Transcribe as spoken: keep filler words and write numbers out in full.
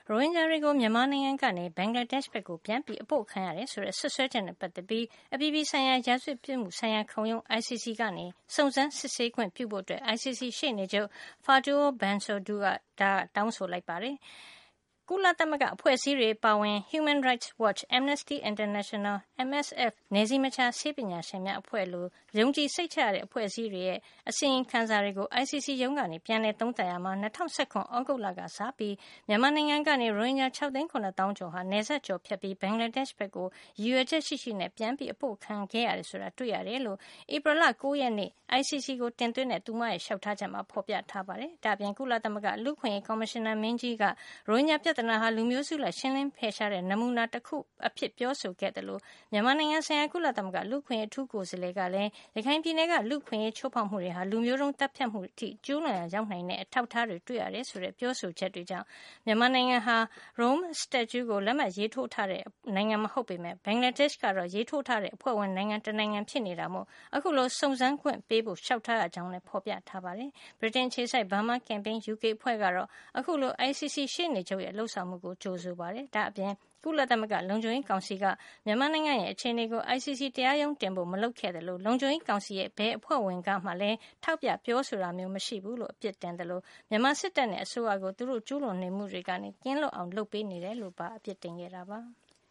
ရိုဟင်ဂျာတွေကိုမြန်မာနိုင်ငံကနေဘင်္ဂလားဒေ့ရှ်ဘက်ကိုပြန်ပြီးအပို့ခံရတယ်ဆိုတဲ့ဆွဆွဲချက်နဲ့ပတ်သက်ပြီးအပြည်ပြည်ဆိုင်ရာရာဇဝတ်ပြစ်မှုဆိုင်ရာခုံရုံး I C C ကနေစုံစမ်းစစ်ဆေးခွင့်ပြုဖို့အတွက် I C C ရှေ့နေချုပ် Fatou Bensouda ကတောင်းဆိုလိုက်ပါတယ်။ကုလသမဂ္ဂအဖွဲ့အစည်းတွေပါဝင် Human Rights Watch, Amnesty International, M S F နယ်စည်းမခြားဆေးပညာရှင်များအဖွဲ့လိုယုံကြည်စိတ်ချရတဲ့အဖွဲ့အစည်းတွေရဲ့အစီရင်ခံစာတွေကို I C C ရုံးကနေပြန်လည်သုံးသပ်ရာမှာ၂၀၁၇ သြဂုတ်လကစပြီးမြန်မာနိုင်ငံကနေရိုဟင်ဂျာ၆သိန်း၇သောင်းကျော်ဟာနယ်စပ်ကျော်ဖြတ်ပြီးဘင်္ဂလားဒေ့ရှ်ဘက်ကိုရည်ရွယ်ချက်ရှိရှိနဲ့ပြန်ပြီးအပို့ခံခဲ့ရတယ်ဆိုတာတွေ့ရတယ်လို့ဧပြီလ၉ရက်နေ့ I C C ကိုတင်သွင်းတဲ့သူမရဲ့လျှောက်ထားချက်မှာဖော်ပြထားပါတယ်။ဒါ့အပြင်ကုလသမဂ္ဂလူ့အခွင့်အရေးကော်မရှင်နာမင်းကြီးကရိုဟင်ဂျာပြဿနာဟာလူမျိုးစုလိုက်ရှင်းလင်းဖယ်ရှားတဲ့နမူနာတစ်ခုအဖြစ်ပြောဆိုခဲ့တယ်လို့မြန်မာနိုင်ငံဆိုင်ရာကုလသမဂ္ဂလူ့အခွင့်အရေးအထူးကိုယ်စားလှယ်ကလည်းရခိုင်ပြည်နယ်ကလူ့အခွင့်အရေးချိုးဖောက်မှုတွေဟာလူမျိုးတုံးတပ်ဖြတ်မှုအထိကျူးလွန်ရာရောက်နိုင်တဲ့အထောက်အထားတွေတွေ့ရတယ်ဆိုတဲ့ပြောဆိုချက်တွေကြောင့်မြန်မာနိုင်ငံဟာ Rome Statute ကိုလက်မှတ်ရေးထိုးထားတဲ့နိုင်ငံမဟုတ်ပေမဲ့ဘင်္ဂလားဒေ့ရှ်ကတော့ရေးထိုးထားတဲ့အဖွဲ့ဝင်နိုင်ငံတစ်နိုင်ငံဖြစ်နေတာမို့အခုလိုစုံစမ်းခွင့်ပေးဖို့လျှောက်ထားရကြောင်းလည်းဖော်ပြထားပါတယ်။ ဗြိတိန်ခြေစိုက် Burma Campaign U K အဖွဲ့ကတော့အခုလို I C C ရှေ့နေချုပ်ရဲ့လှုပ်ဆောင်မှုကိုကြိုဆိုပါတယ်။ဒါ့အပြင်ကုလသမဂ္ဂလုံခြုံရေးကောင်စီကမြန်မာနိုင်ငံရဲ့အခြေအနေကို I C C တရားရုံးတင်ဖို့မလုပ်ခဲ့တယ်လို့လုံခြုံရေးကောင်စီရဲ့ဘယ်အဖွဲ့ဝင်ကမှလည်းထောက်ပြပြောဆိုတာမျိုးမရှိဘူးလို့အပြစ်တင်တယ်လို့မြန်မာစစ်တပ်နဲ့အစိုးရကိုသူတို့ကျူးလွန်နေမှုတွေကနေကင်းလွတ်အောင်လုပ်ပေးနေတယ်လို့ပါအပြစ်တင်ခဲ့တာပါ။